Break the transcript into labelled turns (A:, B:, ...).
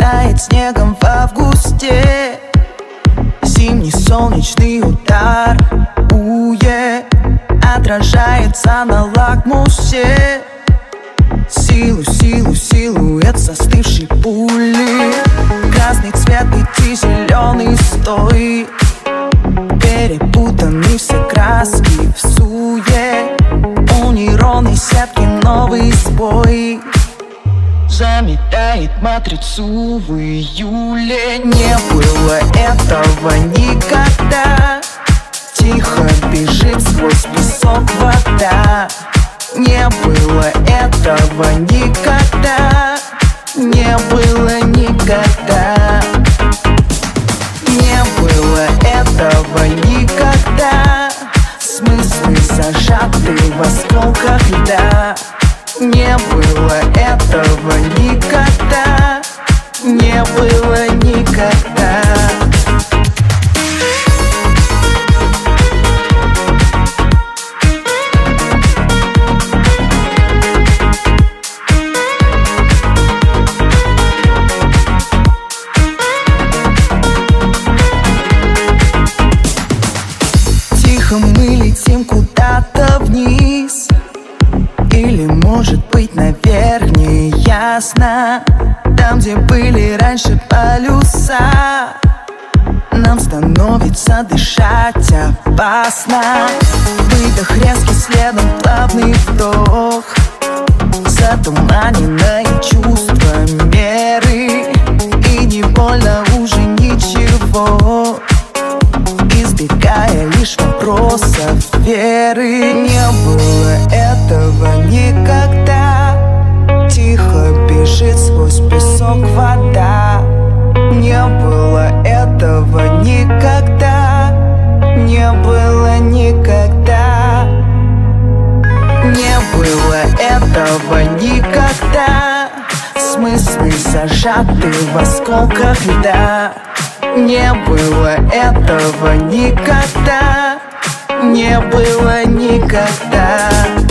A: тает снегом в августе. Зимний солнечный удар отражается на лакмусе. Силуэт застывшей пули. Красный цвет и зеленый стой. Перепутаны все краски в суе. У нейронной сетки новый сбой. Заметает матрицу в июле. Не было этого никогда. Тихо бежит сквозь песок вода. Не было этого никогда. Не было никогда. Не было этого никогда. Смыслы зажаты в осколках льда. Не было этого никогда. Не было никогда. Тихо мы летим куда-то вниз. Или, может быть, наверх, не ясно. Там, где были раньше полюса, нам становится дышать опасно. Выдох резкий, следом плавный вдох. Затуманенное чувство меры. И не больно уже ничего, избегая лишь вопросов веры. Не было этого никогда. Тихо бежит сквозь песок вода. Не было этого никогда. Не было никогда. Не было этого никогда. Смыслы зажаты в осколках льда. Не было этого никогда. Не было никогда.